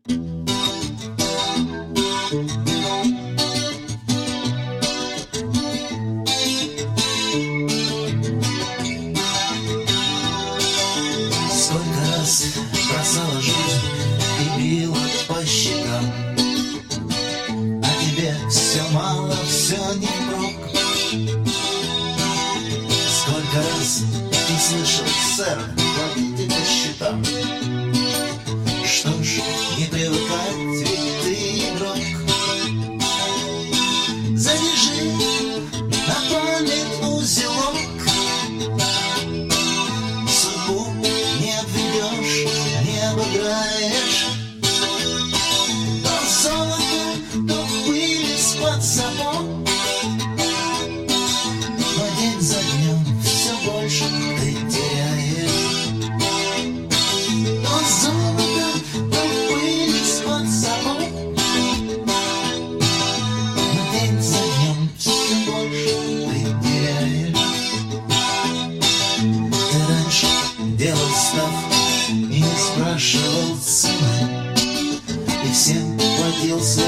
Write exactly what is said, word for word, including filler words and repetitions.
Сколько раз бросала жизнь и била по щекам, а тебе все мало, все не впрок. Сколько раз ты слышал, сэр, платите по счетам. Что ж, не привыкать, ведь ты игрок. Завяжи на память узелок. Судьбу не обведешь, не обыграешь. То золото, то пыль из-под сапог. Но день за днем все больше ты теряешь. То золото, то пыль из-под сапог. Но день за днем все больше ты теряешь. Ты раньше делал ставки и не спрашивал цены, и всем платил свой